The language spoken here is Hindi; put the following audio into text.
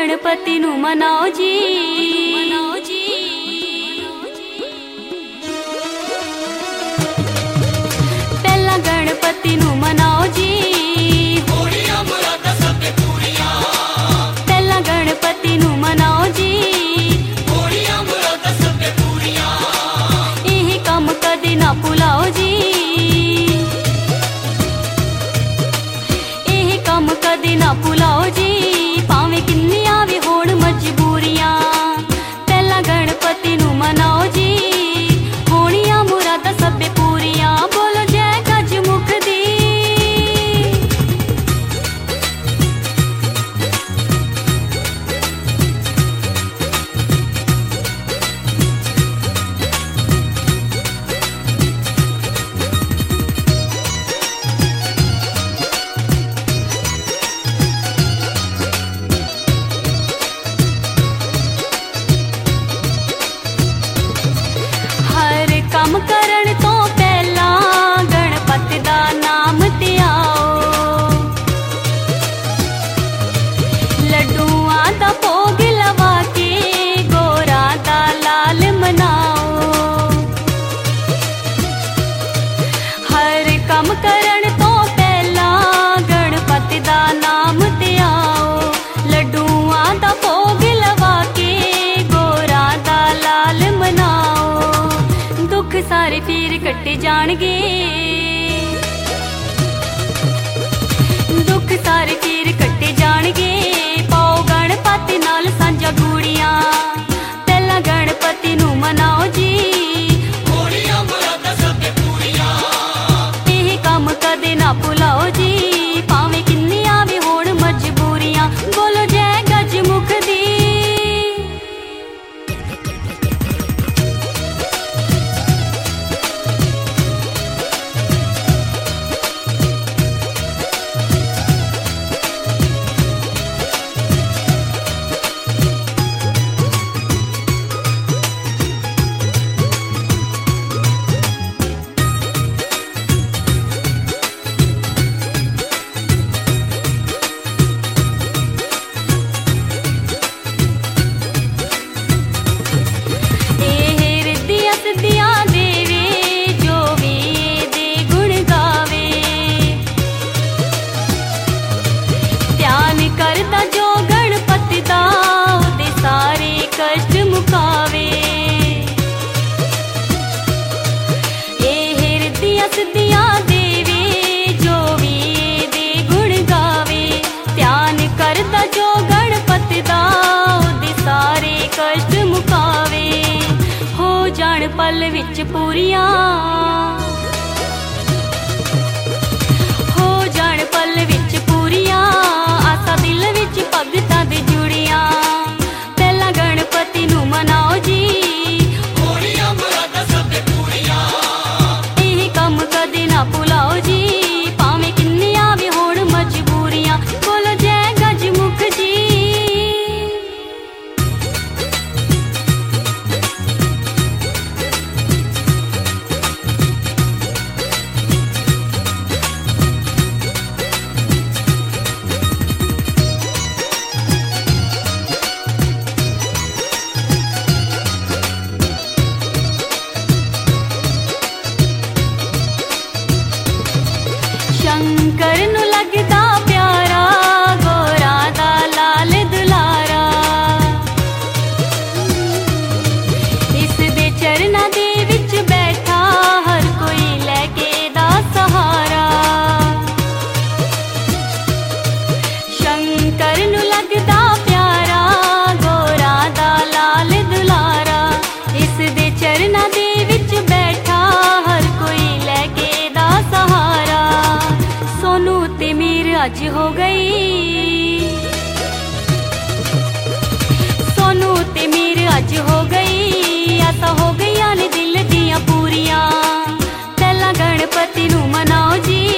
गणपति नू मनाओ जी। पहला गणपति नू मनाओ जी। पहला गणपति नू मनाओ जी। यही काम कदे ना भुलाओ जी। यही काम कदे ना भुलाओ जी। भावें किन्नियां वी होण मजबूरियां, पहला गणपति नू मनाओ जी। होणियां मुरादां सबे पूरियां, बोलो जय गज मुख दी। हर काम करन तो पहला गणपति दा नाम ते आओ। लड्डूआं दा भोग लवा के गोरा दा लाल मनाओ। हर काम करन तो पहला गणपति दा नाम ते आओ। लड्डूआं दा भोग लवा के गोरा दा लाल मनाओ। दुख सारे फिर कट्टे जाणगे, दुख सारे फिर कट्टे जाणगे। पाओ गणपति नाल सांझा गूड़ियां, पहला गणपति नू मनाओ जी। यही काम कदे ना भुलाओ जी। भावें किन्नियां वी होण मजबूरियां, बोलो जय गज मुख दी। करदा जो गणपति दा ओदे सारे कष्ट मुकावे। ए हृदय सिद्धियां देवे जो भी दे गुण गावे। ध्यान करदा जो गणपति दा ओदे सारे कष्ट मुकावे। हो जाण पल विच पूरियां, हो जाण पल विच पूरियां। आसा दिल विच भगतां दे जुड़ियां, पहला गणपति नू मनाओ जी। यही काम कदे ना भुलाओ जी। भावें किन्नियां वी होण मजबूरियां, बोलो जय गज मुख जी। शंकर नू लगदा प्यारा गोरा दा लाल दुलारा। इस दे चरना दे विच बैठा हर कोई लैके दा सहारा। शंकर नू लगदा प्यारा गोरा दा लाल दुलारा। इस दे चरना दे विच बैठा हर कोई लैके दा सहारा। सोनू ते मीर अज हो गई, सोनू ते मीर अज हो गई। आसा हो गईयां ने दिल दियां पूरियां, पहला गणपति नू मनाओ जी।